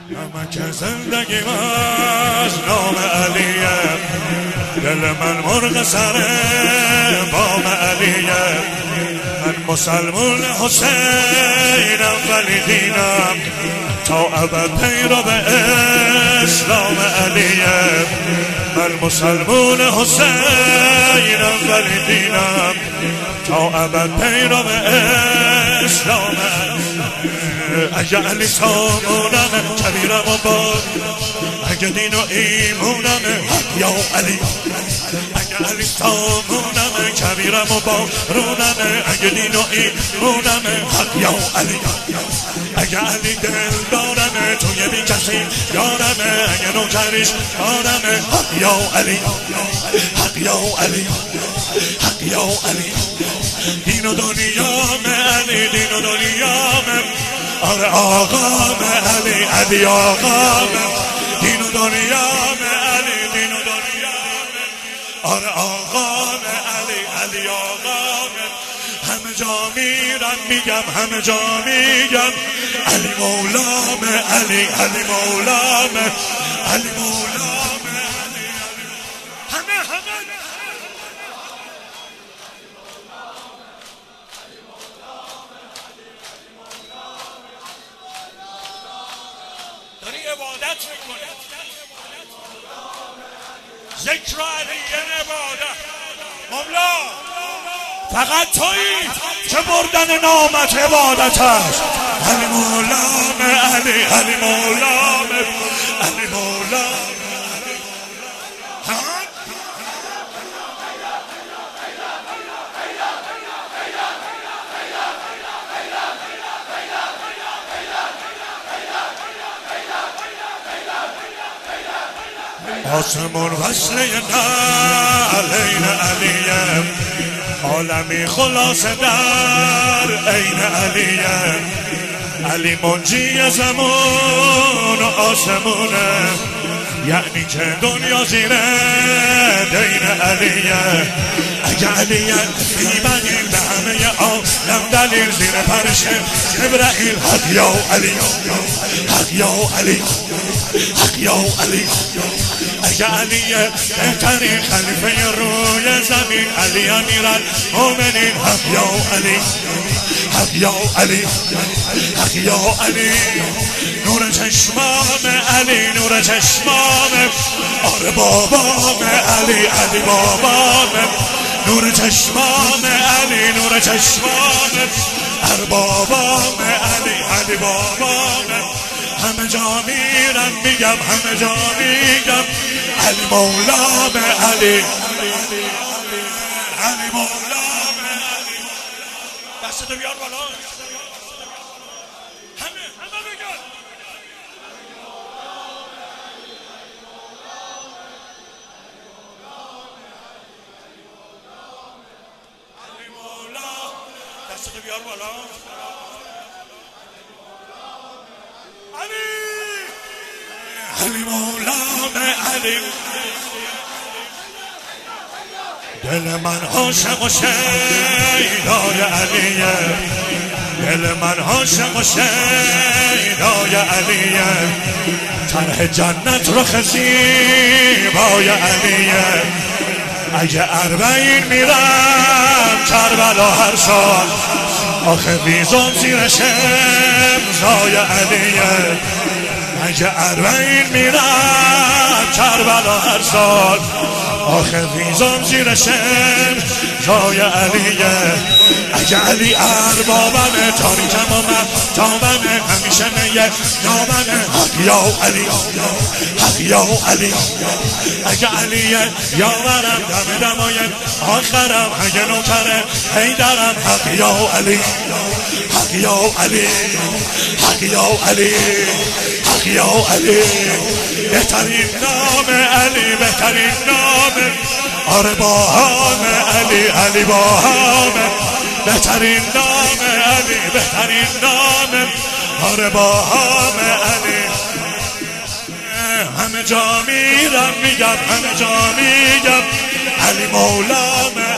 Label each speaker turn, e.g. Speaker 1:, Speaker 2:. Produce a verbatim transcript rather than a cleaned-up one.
Speaker 1: همه که زندگی از نام علیه، دل من مرغ سر بام علیه. من مسلمون حسینم ولی دینم تا ابد پیرو به اسلام علیه. من مسلمون حسینم ولی دینم تا ابد پیرو به اسلام علیه. اگه علی سامونمه کبیرم و بار، اگه دین و ایمونمه یا علی. اگه علی سامونمه کبیرم و بارونمه، اگه دین و ایمونمه یا علی. اگه علی دل دارمه توی بی کسی یارمه، اگه نوکریش دارمه یا علی. حق یا علی، حق یا علی. دین و دنیامه علی، دین و دنیامه. آره آقام علی، علی آقامه. دین و دنیامه علی، دین و دنیامه. آره آقام علی، علی آقامه. همه جا میرم میگم، همه جا میگم علی مولامه، علی علی مولامه، علی مولامه، علی علی. همه همه داری عبادت میکنه. ذکر علی عبادت. مولا فقط تویی که بردن نامت عبادت است. علی مولامه، علی علی مولامه، علی مولامه. آسمون وصله نعلین علیه، عالمی خلاص در عین علیه. علی منجی زمان و آسمونه، یعنی که دنیا زیر دین علیه. اگه علیه بیبنین به همه عالم دلیل، زیر پرش جبرائیل. حق یا علی، حق یا علی، حق یا علی. اگه علیه بهترین خلیفه روی زمین، علی امیرالمومنین. حق یا علی، حق یا علی، حق یا علی. نور چشمام علی، نور چشمام. آره بابام علی، علی بابام. نور چشمام علی، نور چشمام. اربابام علی، علی بابام. همه جا میرم میگم، همه جا میگم علی مولام علی، علی مولام علی. دستتو بیار بالا. همه همه بگن علی مولام. دستتو بیار بالا. علی مولام علی. دل من عاشق و شیدای علیه، دل من عاشق و شیدای علیه. طرح جنت رو خزیبای علیه. اگه اربعین میرم کربلا هر سال، آخه ویزم زیر شمزای علیه. اگه اربعین میرم کربلا هر سال، آخه ویزم زیر شمزای علیه. اگه علی اربابمه تاریکم و مهتابمه، همیشه میه ناممه. حق یا علی، حق یا علی. اگه علیه یاورم دم دمای آخرم، اگه نوکره حیدرم. حق یا علی، حق یا علی، حق یا علی، حق یا علی. بهترین نام علی، بهترین نام. آره باهام علی، علی باهام. بهترین نام علی، بهترین نام. آره باهام علی. همه جا میرم میگم، همه جا میگم علی مولام